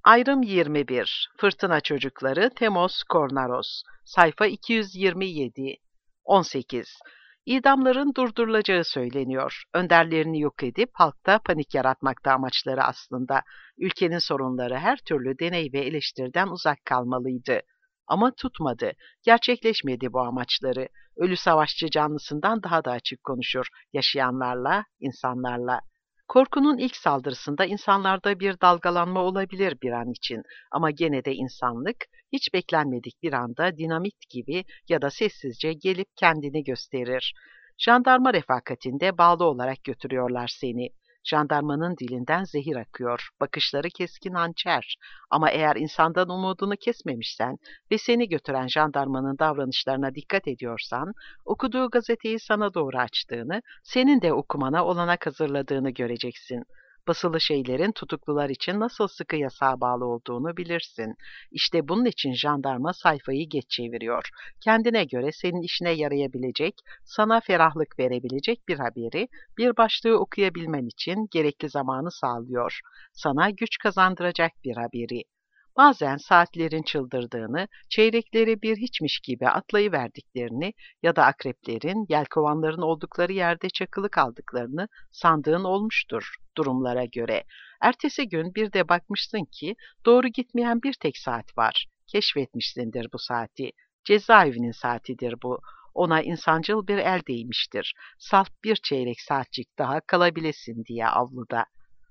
Ayrım 21. Fırtına Çocukları Temos Kornaros. Sayfa 227. 18. İdamların durdurulacağı söyleniyor. Önderlerini yok edip halkta panik yaratmakta amaçları aslında. Ülkenin sorunları her türlü deney ve eleştiriden uzak kalmalıydı. Ama tutmadı. Gerçekleşmedi bu amaçları. Ölü savaşçı canlısından daha da açık konuşur. Yaşayanlarla, insanlarla. Korkunun ilk saldırısında insanlarda bir dalgalanma olabilir bir an için ama gene de insanlık hiç beklenmedik bir anda dinamit gibi ya da sessizce gelip kendini gösterir. Jandarma refakatinde bağlı olarak götürüyorlar seni. Jandarmanın dilinden zehir akıyor, bakışları keskin hançer. Ama eğer insandan umudunu kesmemişsen ve seni götüren jandarmanın davranışlarına dikkat ediyorsan, okuduğu gazeteyi sana doğru açtığını, senin de okumana olanak hazırladığını göreceksin. Basılı şeylerin tutuklular için nasıl sıkı yasağa bağlı olduğunu bilirsin. İşte bunun için jandarma sayfayı geç çeviriyor. Kendine göre senin işine yarayabilecek, sana ferahlık verebilecek bir haberi, bir başlığı okuyabilmen için gerekli zamanı sağlıyor. Sana güç kazandıracak bir haberi. Bazen saatlerin çıldırdığını, çeyrekleri bir hiçmiş gibi atlayıverdiklerini ya da akreplerin, yelkovanların oldukları yerde çakılı kaldıklarını sandığın olmuştur durumlara göre. Ertesi gün bir de bakmışsın ki doğru gitmeyen bir tek saat var. Keşfetmişsindir bu saati. Cezaevinin saatidir bu. Ona insancıl bir el değmiştir. Salt bir çeyrek saatcik daha kalabilesin diye avluda.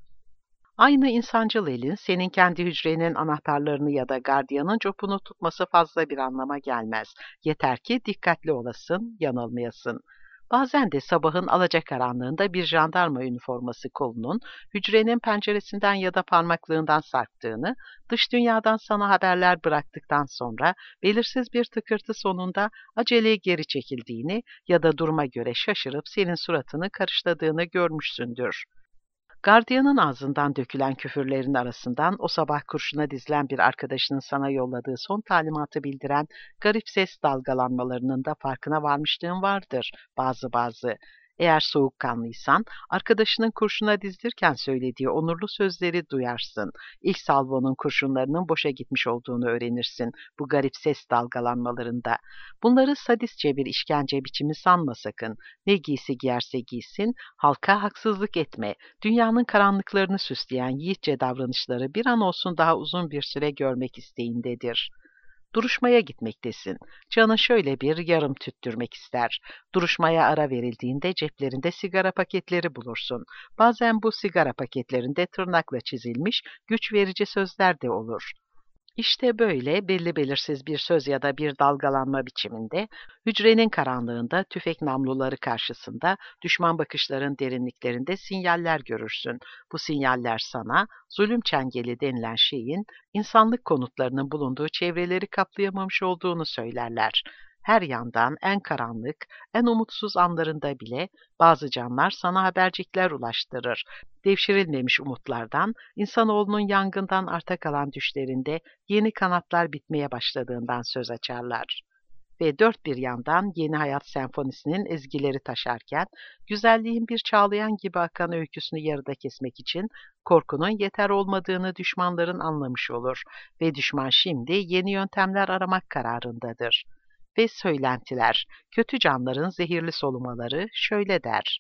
Aynı insancıl elin senin kendi hücrenin anahtarlarını ya da gardiyanın copunu tutması fazla bir anlama gelmez. Yeter ki dikkatli olasın, yanılmayasın. Bazen de sabahın alacakaranlığında bir jandarma üniforması kolunun hücrenin penceresinden ya da parmaklığından sarktığını, dış dünyadan sana haberler bıraktıktan sonra belirsiz bir tıkırtı sonunda aceleye geri çekildiğini ya da duruma göre şaşırıp senin suratını karışladığını görmüşsündür. Gardiyanın ağzından dökülen küfürlerin arasından o sabah kurşuna dizilen bir arkadaşının sana yolladığı son talimatı bildiren garip ses dalgalanmalarının da farkına varmışlığın vardır bazı. Eğer soğukkanlıysan, arkadaşının kurşuna dizilirken söylediği onurlu sözleri duyarsın. İlk salvonun kurşunlarının boşa gitmiş olduğunu öğrenirsin bu garip ses dalgalanmalarında. Bunları sadistçe bir işkence biçimi sanma sakın. Ne giysi giyerse giysin, halka haksızlık etme. Dünyanın karanlıklarını süsleyen yiğitçe davranışları bir an olsun daha uzun bir süre görmek isteğindedir. Duruşmaya gitmektesin. Canın şöyle bir yarım tüttürmek ister. Duruşmaya ara verildiğinde ceplerinde sigara paketleri bulursun. Bazen bu sigara paketlerinde tırnakla çizilmiş güç verici sözler de olur. İşte böyle belli belirsiz bir söz ya da bir dalgalanma biçiminde, hücrenin karanlığında tüfek namluları karşısında düşman bakışların derinliklerinde sinyaller görürsün. Bu sinyaller sana zulüm çengeli denilen şeyin insanlık konutlarının bulunduğu çevreleri kaplayamamış olduğunu söylerler. Her yandan en karanlık, en umutsuz anlarında bile bazı canlar sana habercikler ulaştırır. Devşirilmemiş umutlardan, insanoğlunun yangından arta kalan düşlerinde yeni kanatlar bitmeye başladığından söz açarlar. Ve dört bir yandan yeni hayat senfonisinin ezgileri taşarken, güzelliğin bir çağlayan gibi akan öyküsünü yarıda kesmek için korkunun yeter olmadığını düşmanların anlamış olur ve düşman şimdi yeni yöntemler aramak kararındadır. Ve söylentiler, kötü canların zehirli solumaları şöyle der.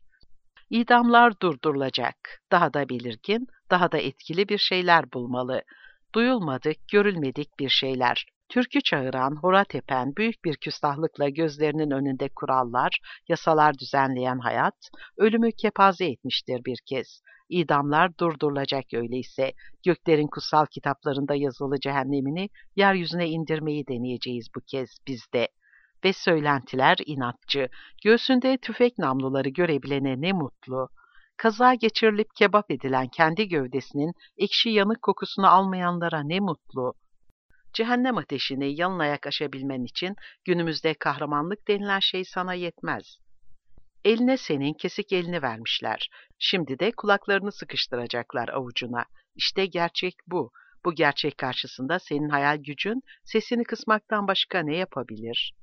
İdamlar durdurulacak. Daha da belirgin, daha da etkili bir şeyler bulmalı. Duyulmadık, görülmedik bir şeyler. Türkü çağıran, hora tepen, büyük bir küstahlıkla gözlerinin önünde kurallar, yasalar düzenleyen hayat, ölümü kepaze etmiştir bir kez. İdamlar durdurulacak öyleyse. Göklerin kutsal kitaplarında yazılı cehennemini yeryüzüne indirmeyi deneyeceğiz bu kez biz de. Ve söylentiler inatçı. Göğsünde tüfek namluları görebilene ne mutlu. Kaza geçirilip kebap edilen kendi gövdesinin ekşi yanık kokusunu almayanlara ne mutlu. Cehennem ateşini yalın ayak aşabilmen için günümüzde kahramanlık denilen şey sana yetmez. Eline senin kesik elini vermişler. Şimdi de kulaklarını sıkıştıracaklar avucuna. İşte gerçek bu. Bu gerçek karşısında senin hayal gücün sesini kısmaktan başka ne yapabilir?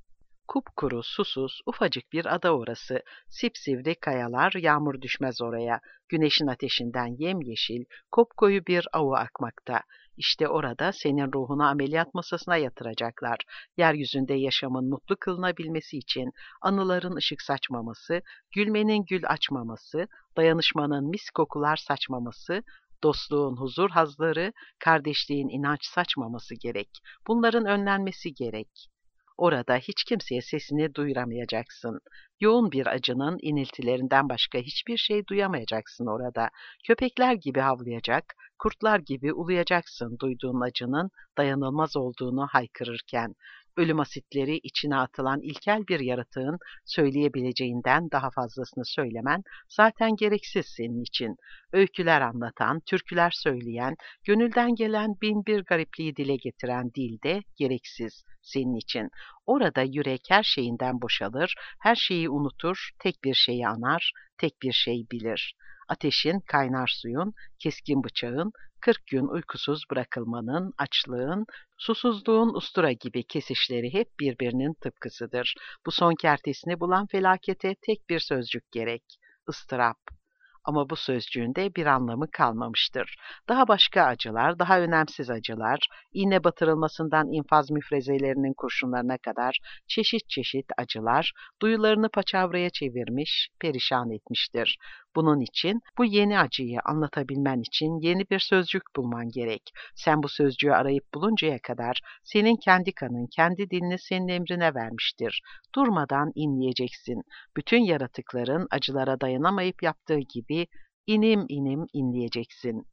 Kupkuru, susuz, ufacık bir ada orası. Sipsivri kayalar, yağmur düşmez oraya. Güneşin ateşinden yemyeşil, kopkoyu bir avu akmakta. İşte orada senin ruhunu ameliyat masasına yatıracaklar. Yeryüzünde yaşamın mutlu kılınabilmesi için anıların ışık saçmaması, gülmenin gül açmaması, dayanışmanın mis kokular saçmaması, dostluğun huzur hazları, kardeşliğin inanç saçmaması gerek. Bunların önlenmesi gerek. Orada hiç kimseye sesini duyuramayacaksın. Yoğun bir acının iniltilerinden başka hiçbir şey duyamayacaksın orada. Köpekler gibi havlayacak, kurtlar gibi uluyacaksın duyduğun acının dayanılmaz olduğunu haykırırken. Ölüm asitleri içine atılan ilkel bir yaratığın söyleyebileceğinden daha fazlasını söylemen zaten gereksiz senin için. Öyküler anlatan, türküler söyleyen, gönülden gelen bin bir garipliği dile getiren dil de gereksiz senin için. Orada yürek her şeyinden boşalır, her şeyi unutur, tek bir şeyi anar, tek bir şey bilir. Ateşin, kaynar suyun, keskin bıçağın, 40 gün uykusuz bırakılmanın, açlığın, susuzluğun ustura gibi kesişleri hep birbirinin tıpkısıdır. Bu son kertesini bulan felakete tek bir sözcük gerek: ıstırap. Ama bu sözcüğün de bir anlamı kalmamıştır. Daha başka acılar, daha önemsiz acılar, iğne batırılmasından infaz müfrezelerinin kurşunlarına kadar çeşit çeşit acılar, duyularını paçavraya çevirmiş, perişan etmiştir. Bunun için, bu yeni acıyı anlatabilmen için yeni bir sözcük bulman gerek. Sen bu sözcüğü arayıp buluncaya kadar senin kendi kanın, kendi dilini senin emrine vermiştir. Durmadan inleyeceksin. Bütün yaratıkların acılara dayanamayıp yaptığı gibi inim inim inleyeceksin.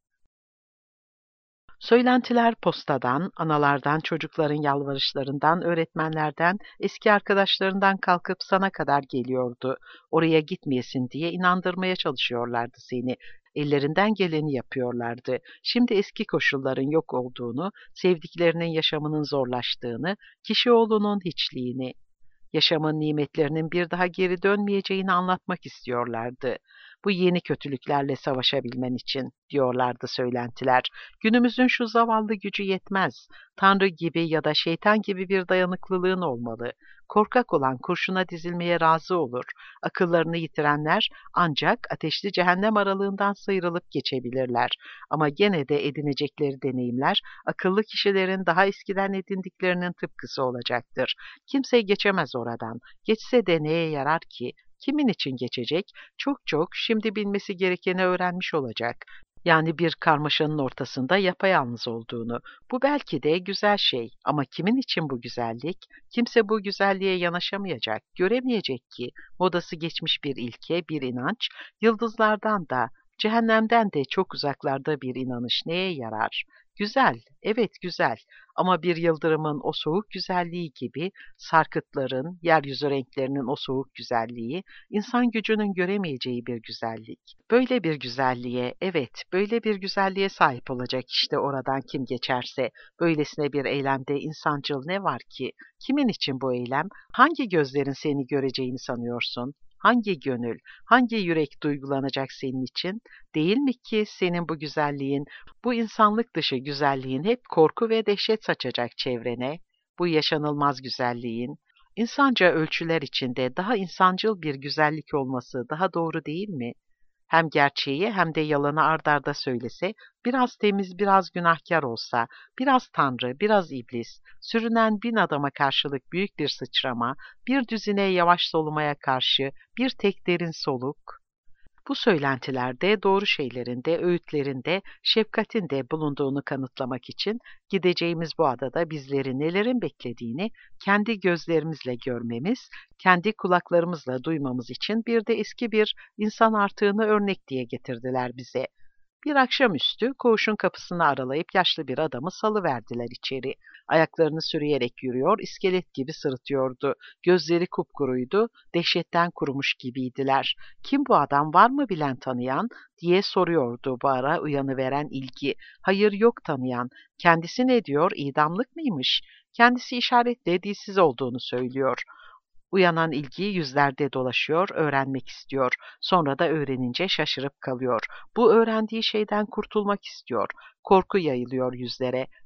Söylentiler postadan, analardan, çocukların yalvarışlarından, öğretmenlerden, eski arkadaşlarından kalkıp sana kadar geliyordu. Oraya gitmeyesin diye inandırmaya çalışıyorlardı seni. Ellerinden geleni yapıyorlardı. Şimdi eski koşulların yok olduğunu, sevdiklerinin yaşamının zorlaştığını, kişioğlunun hiçliğini, yaşamın nimetlerinin bir daha geri dönmeyeceğini anlatmak istiyorlardı. Bu yeni kötülüklerle savaşabilmen için, diyorlardı söylentiler. Günümüzün şu zavallı gücü yetmez. Tanrı gibi ya da şeytan gibi bir dayanıklılığın olmalı. Korkak olan kurşuna dizilmeye razı olur. Akıllarını yitirenler ancak ateşli cehennem aralığından sıyrılıp geçebilirler. Ama gene de edinecekleri deneyimler, akıllı kişilerin daha eskiden edindiklerinin tıpkısı olacaktır. Kimse geçemez oradan. Geçse de neye yarar ki? Kimin için geçecek? Çok çok şimdi bilmesi gerekeni öğrenmiş olacak. Yani bir karmaşanın ortasında yapayalnız olduğunu. Bu belki de güzel şey ama kimin için bu güzellik? Kimse bu güzelliğe yanaşamayacak, göremeyecek ki. Modası geçmiş bir ilke, bir inanç, yıldızlardan da, cehennemden de çok uzaklarda bir inanış neye yarar? Güzel, evet güzel ama bir yıldırımın o soğuk güzelliği gibi, sarkıtların, yeryüzü renklerinin o soğuk güzelliği, insan gücünün göremeyeceği bir güzellik. Böyle bir güzelliğe, evet, böyle bir güzelliğe sahip olacak işte oradan kim geçerse. Böylesine bir eylemde insancıl ne var ki? Kimin için bu eylem? Hangi gözlerin seni göreceğini sanıyorsun? Hangi gönül, hangi yürek duygulanacak senin için? Değil mi ki senin bu güzelliğin, bu insanlık dışı güzelliğin hep korku ve dehşet saçacak çevrene? Bu yaşanılmaz güzelliğin, insanca ölçüler içinde daha insancıl bir güzellik olması daha doğru değil mi? Hem gerçeği hem de yalanı ard arda söylese, biraz temiz, biraz günahkar olsa, biraz tanrı, biraz iblis, sürünen 1000 adama karşılık büyük bir sıçrama, bir düzine yavaş solumaya karşı bir tek derin soluk, bu söylentilerde doğru şeylerin de, öğütlerin de, şefkatin de bulunduğunu kanıtlamak için gideceğimiz bu adada bizleri nelerin beklediğini kendi gözlerimizle görmemiz, kendi kulaklarımızla duymamız için bir de eski bir insan artığını örnek diye getirdiler bize. Bir akşamüstü koğuşun kapısını aralayıp yaşlı bir adamı salıverdiler içeri. Ayaklarını sürüyerek yürüyor, iskelet gibi sırıtıyordu. Gözleri kupkuruydu, dehşetten kurumuş gibiydiler. Kim bu adam, var mı bilen tanıyan diye soruyordu bu ara uyanıveren ilgi. Hayır, yok tanıyan. Kendisi ne diyor, idamlık mıymış? Kendisi işaretle dilsiz olduğunu söylüyor. Uyanan ilgi yüzlerde dolaşıyor, öğrenmek istiyor. Sonra da öğrenince şaşırıp kalıyor. Bu öğrendiği şeyden kurtulmak istiyor. Korku yayılıyor yüzlere.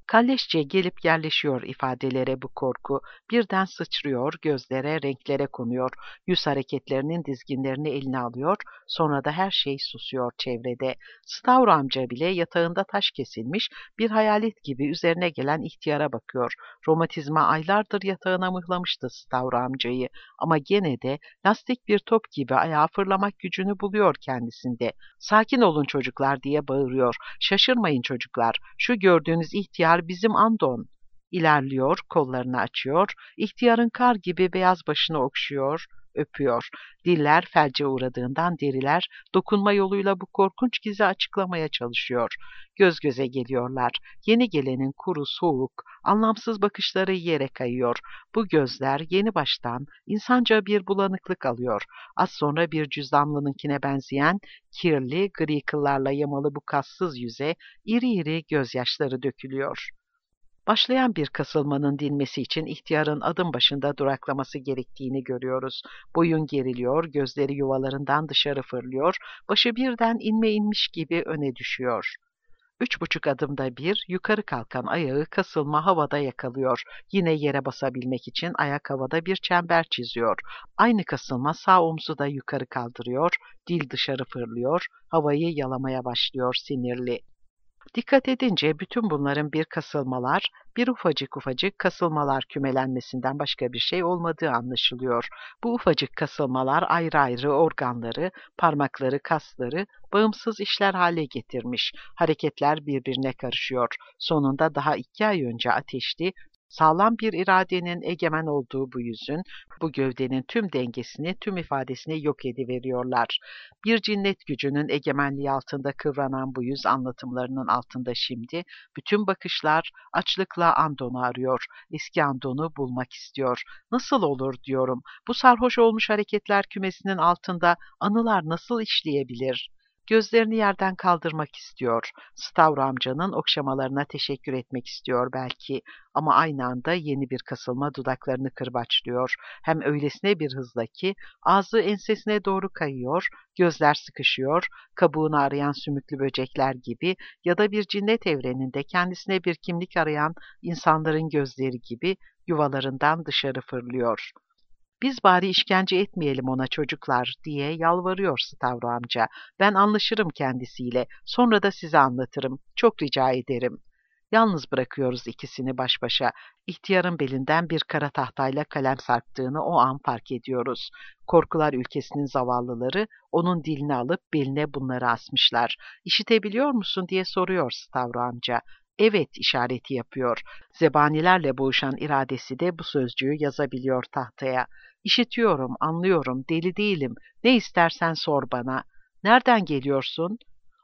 Kalleşçe gelip yerleşiyor ifadelere bu korku. Birden sıçrıyor, gözlere, renklere konuyor. Yüz hareketlerinin dizginlerini eline alıyor. Sonra da her şey susuyor çevrede. Stavro amca bile yatağında taş kesilmiş bir hayalet gibi üzerine gelen ihtiyara bakıyor. Romatizma aylardır yatağına mıhlamıştı Stavro amcayı. Ama gene de lastik bir top gibi ayağa fırlamak gücünü buluyor kendisinde. "Sakin olun çocuklar," diye bağırıyor. "Şaşırmayın çocuklar. Şu gördüğünüz ihtiyar bizim Andon." İlerliyor, kollarını açıyor, ihtiyarın kar gibi beyaz başını okşuyor, öpüyor. Diller felce uğradığından deriler dokunma yoluyla bu korkunç gizi açıklamaya çalışıyor. Göz göze geliyorlar. Yeni gelenin kuru, soğuk, anlamsız bakışları yere kayıyor. Bu gözler yeni baştan insanca bir bulanıklık alıyor. Az sonra bir cüzdanlınınkine benzeyen kirli, gri kıllarla yamalı bu kassız yüze iri iri gözyaşları dökülüyor. Başlayan bir kasılmanın dinmesi için ihtiyarın adım başında duraklaması gerektiğini görüyoruz. Boyun geriliyor, gözleri yuvalarından dışarı fırlıyor, başı birden inme inmiş gibi öne düşüyor. 3,5 adımda bir yukarı kalkan ayağı kasılma havada yakalıyor. Yine yere basabilmek için ayak havada bir çember çiziyor. Aynı kasılma sağ omzu da yukarı kaldırıyor, dil dışarı fırlıyor, havayı yalamaya başlıyor sinirli. Dikkat edince bütün bunların bir kasılmalar, bir ufacık ufacık kasılmalar kümelenmesinden başka bir şey olmadığı anlaşılıyor. Bu ufacık kasılmalar ayrı ayrı organları, parmakları, kasları bağımsız işler hale getirmiş. Hareketler birbirine karışıyor. Sonunda daha 2 ay önce ateşli, sağlam bir iradenin egemen olduğu bu yüzün, bu gövdenin tüm dengesini, tüm ifadesini yok ediveriyorlar. Bir cinnet gücünün egemenliği altında kıvranan bu yüz anlatımlarının altında şimdi bütün bakışlar açlıkla Andon'u arıyor. Eski Andon'u bulmak istiyor. Nasıl olur diyorum. Bu sarhoş olmuş hareketler kümesinin altında anılar nasıl işleyebilir? Gözlerini yerden kaldırmak istiyor. Stavro amcanın okşamalarına teşekkür etmek istiyor belki. Ama aynı anda yeni bir kasılma dudaklarını kırbaçlıyor. Hem öylesine bir hızla ki ağzı ensesine doğru kayıyor, gözler sıkışıyor, kabuğunu arayan sümüklü böcekler gibi ya da bir cinnet evreninde kendisine bir kimlik arayan insanların gözleri gibi yuvalarından dışarı fırlıyor. "Biz bari işkence etmeyelim ona çocuklar," diye yalvarıyor Stavro amca. "Ben anlaşırım kendisiyle, sonra da size anlatırım. Çok rica ederim." Yalnız bırakıyoruz ikisini baş başa. İhtiyarın belinden bir kara tahtayla kalem sarktığını o an fark ediyoruz. Korkular ülkesinin zavallıları onun dilini alıp beline bunları asmışlar. "İşitebiliyor musun?" diye soruyor Stavro amca. "Evet," işareti yapıyor. Zebanilerle boğuşan iradesi de bu sözcüğü yazabiliyor tahtaya. "İşitiyorum, anlıyorum, deli değilim. Ne istersen sor bana." "Nereden geliyorsun?"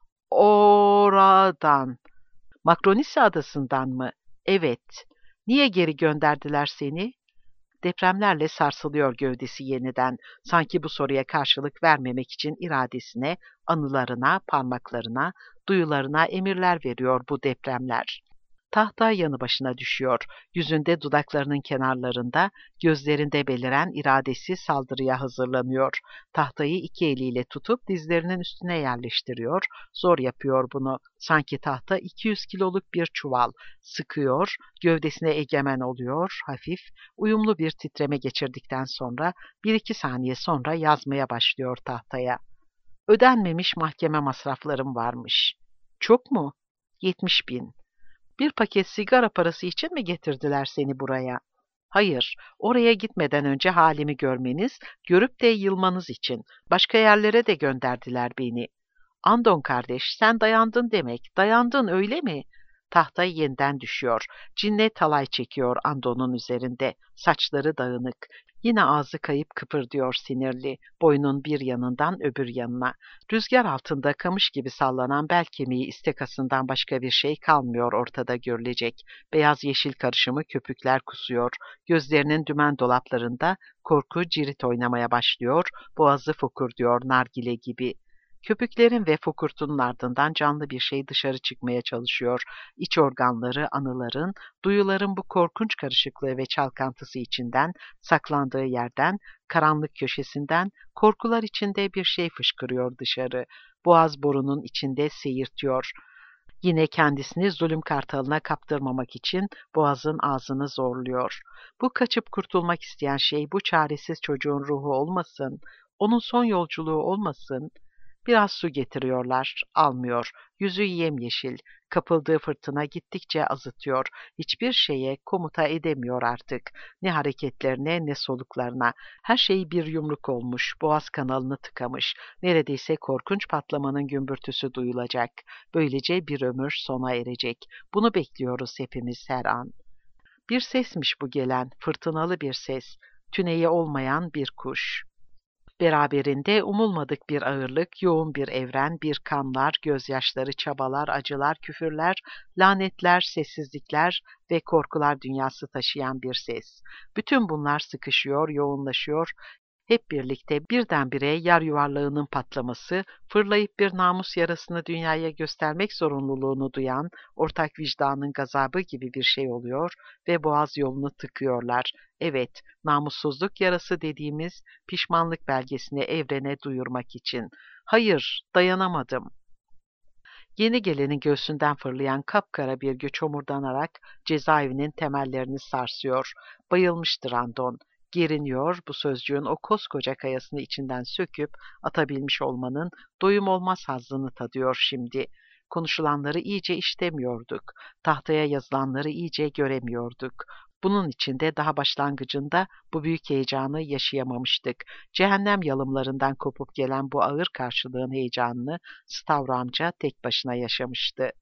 "Oradan." "Makronisi adasından mı?" "Evet." "Niye geri gönderdiler seni?" Depremlerle sarsılıyor gövdesi yeniden. Sanki bu soruya karşılık vermemek için iradesine, anılarına, parmaklarına, duyularına emirler veriyor bu depremler. Tahta yanı başına düşüyor. Yüzünde, dudaklarının kenarlarında, gözlerinde beliren iradesi saldırıya hazırlanıyor. Tahtayı 2 eliyle tutup dizlerinin üstüne yerleştiriyor. Zor yapıyor bunu. Sanki tahta 200 kiloluk bir çuval. Sıkıyor, gövdesine egemen oluyor, hafif, uyumlu bir titreme geçirdikten sonra 1-2 saniye sonra yazmaya başlıyor tahtaya. "Ödenmemiş mahkeme masraflarım varmış." "Çok mu?" "70.000. Bir paket sigara parası için mi getirdiler seni buraya?" "Hayır, oraya gitmeden önce halimi görmeniz, görüp de yılmanız için. Başka yerlere de gönderdiler beni." "Andon kardeş, sen dayandın demek. Dayandın öyle mi?" Tahta yeniden düşüyor. Cinnet halay çekiyor Andon'un üzerinde. Saçları dağınık. Yine ağzı kayıp kıpırdıyor sinirli. Boynun bir yanından öbür yanına. Rüzgar altında kamış gibi sallanan bel kemiği istekasından başka bir şey kalmıyor ortada görülecek. Beyaz yeşil karışımı köpükler kusuyor. Gözlerinin dümen dolaplarında korku cirit oynamaya başlıyor. Boğazı fokurduyor nargile gibi. Köpüklerin ve fokurtunun ardından canlı bir şey dışarı çıkmaya çalışıyor. İç organları, anıların, duyuların bu korkunç karışıklığı ve çalkantısı içinden, saklandığı yerden, karanlık köşesinden, korkular içinde bir şey fışkırıyor dışarı. Boğaz borunun içinde seyirtiyor. Yine kendisini zulüm kartalına kaptırmamak için boğazın ağzını zorluyor. Bu kaçıp kurtulmak isteyen şey bu çaresiz çocuğun ruhu olmasın, onun son yolculuğu olmasın. Biraz su getiriyorlar, almıyor. Yüzü yemyeşil, kapıldığı fırtına gittikçe azıtıyor. Hiçbir şeye komuta edemiyor artık. Ne hareketlerine ne soluklarına. Her şey bir yumruk olmuş, boğaz kanalını tıkamış. Neredeyse korkunç patlamanın gümbürtüsü duyulacak. Böylece bir ömür sona erecek. Bunu bekliyoruz hepimiz her an. Bir sesmiş bu gelen, fırtınalı bir ses. Tüneyi olmayan bir kuş. Beraberinde umulmadık bir ağırlık, yoğun bir evren, bir kanlar, gözyaşları, çabalar, acılar, küfürler, lanetler, sessizlikler ve korkular dünyası taşıyan bir ses. Bütün bunlar sıkışıyor, yoğunlaşıyor, hep birlikte birdenbire yer yuvarlağının patlaması, fırlayıp bir namus yarasını dünyaya göstermek zorunluluğunu duyan ortak vicdanın gazabı gibi bir şey oluyor ve boğaz yolunu tıkıyorlar. Evet, namussuzluk yarası dediğimiz pişmanlık belgesini evrene duyurmak için. Hayır, dayanamadım. Yeni gelenin göğsünden fırlayan kapkara bir güç homurdanarak cezaevinin temellerini sarsıyor. Bayılmıştır Andon. Geriniyor, bu sözcüğün o koskoca kayasını içinden söküp atabilmiş olmanın doyum olmaz hazzını tadıyor şimdi. Konuşulanları iyice iştemiyorduk. Tahtaya yazılanları iyice göremiyorduk. Bunun içinde daha başlangıcında bu büyük heyecanı yaşayamamıştık. Cehennem yalımlarından kopup gelen bu ağır karşılığın heyecanını Stavro amca tek başına yaşamıştı.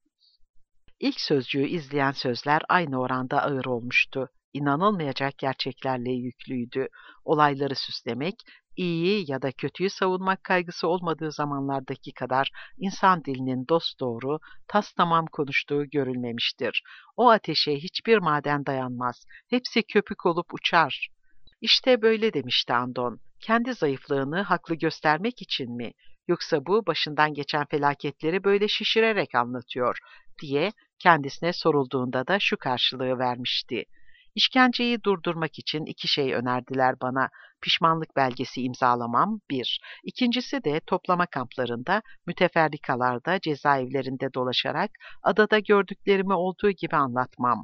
İlk sözcüğü izleyen sözler aynı oranda ağır olmuştu. İnanılmayacak gerçeklerle yüklüydü. Olayları süslemek, iyiyi ya da kötüyü savunmak kaygısı olmadığı zamanlardaki kadar insan dilinin dosdoğru, tamam konuştuğu görülmemiştir. O ateşe hiçbir maden dayanmaz. Hepsi köpük olup uçar. İşte böyle demişti Andon. Kendi zayıflığını haklı göstermek için mi? Yoksa bu başından geçen felaketleri böyle şişirerek anlatıyor diye kendisine sorulduğunda da şu karşılığı vermişti. İşkenceyi durdurmak için iki şey önerdiler bana. Pişmanlık belgesi imzalamam, bir. İkincisi de toplama kamplarında, müteferrikalarda, cezaevlerinde dolaşarak adada gördüklerimi olduğu gibi anlatmam.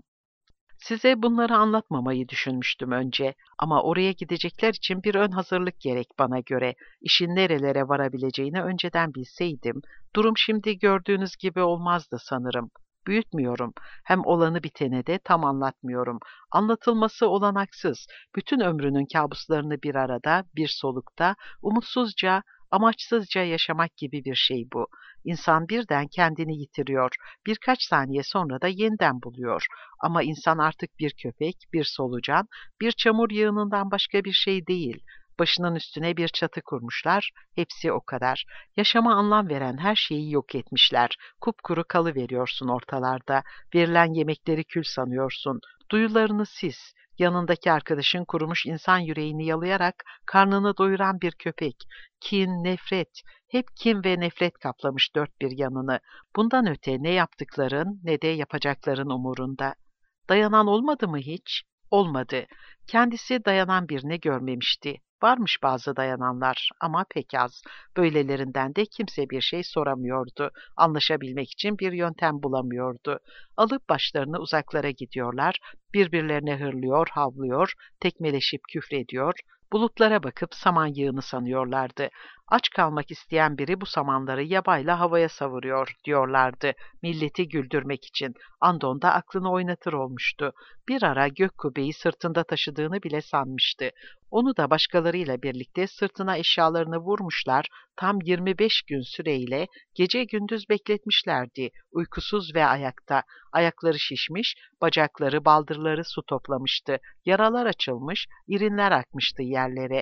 Size bunları anlatmamayı düşünmüştüm önce ama oraya gidecekler için bir ön hazırlık gerek bana göre. İşin nerelere varabileceğini önceden bilseydim, durum şimdi gördüğünüz gibi olmazdı sanırım. Büyütmüyorum. Hem olanı biteni de tam anlatmıyorum. Anlatılması olanaksız. Bütün ömrünün kabuslarını bir arada, bir solukta, umutsuzca, amaçsızca yaşamak gibi bir şey bu. İnsan birden kendini yitiriyor. Birkaç saniye sonra da yeniden buluyor. Ama insan artık bir köpek, bir solucan, bir çamur yığınından başka bir şey değil. Başının üstüne bir çatı kurmuşlar, hepsi o kadar. Yaşama anlam veren her şeyi yok etmişler. Kupkuru kalıveriyorsun ortalarda. Verilen yemekleri kül sanıyorsun. Duyularını sis. Yanındaki arkadaşın kurumuş insan yüreğini yalayarak karnını doyuran bir köpek. Kin, nefret, hep kin ve nefret kaplamış dört bir yanını. Bundan öte ne yaptıkların ne de yapacakların umurunda. Dayanan olmadı mı hiç? Olmadı. Kendisi dayanan birini görmemişti. Varmış bazı dayananlar ama pek az. Böylelerinden de kimse bir şey soramıyordu. Anlaşabilmek için bir yöntem bulamıyordu. Alıp başlarını uzaklara gidiyorlar, birbirlerine hırlıyor, havlıyor, tekmeleşip küfrediyor, bulutlara bakıp saman yığını sanıyorlardı. Aç kalmak isteyen biri bu samanları yabayla havaya savuruyor diyorlardı milleti güldürmek için. Andon da aklını oynatır olmuştu. Bir ara gök kubbeyi sırtında taşıdığını bile sanmıştı. Onu da başkalarıyla birlikte sırtına eşyalarını vurmuşlar, tam 25 gün süreyle gece gündüz bekletmişlerdi, uykusuz ve ayakta. Ayakları şişmiş, bacakları, baldırları su toplamıştı. Yaralar açılmış, irinler akmıştı yerlere.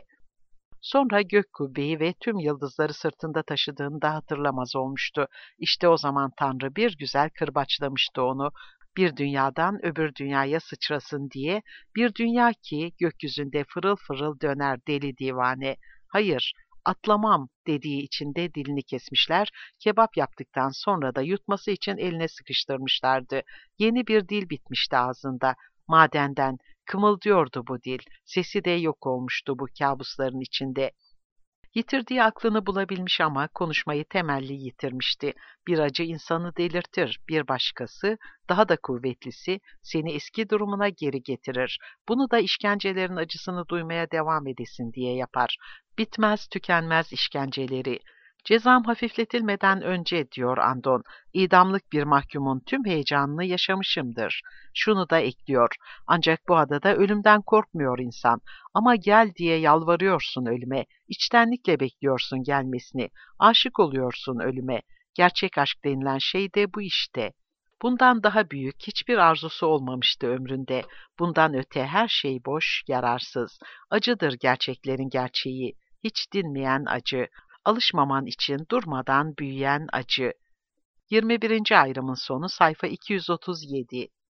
Sonra gök kubbeyi ve tüm yıldızları sırtında taşıdığını da hatırlamaz olmuştu. İşte o zaman Tanrı bir güzel kırbaçlamıştı onu. Bir dünyadan öbür dünyaya sıçrasın diye, bir dünya ki gökyüzünde fırıl fırıl döner deli divane. Hayır, atlamam dediği için de dilini kesmişler, kebap yaptıktan sonra da yutması için eline sıkıştırmışlardı. Yeni bir dil bitmişti ağzında. Madenden, kımıldıyordu bu dil. Sesi de yok olmuştu bu kabusların içinde. Yitirdiği aklını bulabilmiş ama konuşmayı temelli yitirmişti. Bir acı insanı delirtir, bir başkası, daha da kuvvetlisi, seni eski durumuna geri getirir. Bunu da işkencelerin acısını duymaya devam edesin diye yapar. Bitmez tükenmez işkenceleri. Cezam hafifletilmeden önce, diyor Andon, idamlık bir mahkumun tüm heyecanını yaşamışımdır. Şunu da ekliyor, ancak bu adada ölümden korkmuyor insan. Ama gel diye yalvarıyorsun ölüme, içtenlikle bekliyorsun gelmesini, aşık oluyorsun ölüme. Gerçek aşk denilen şey de bu işte. Bundan daha büyük hiçbir arzusu olmamıştı ömründe. Bundan öte her şey boş, yararsız. Acıdır gerçeklerin gerçeği, hiç dinmeyen acı. Alışmaman için durmadan büyüyen acı. 21. ayrımın sonu sayfa 237.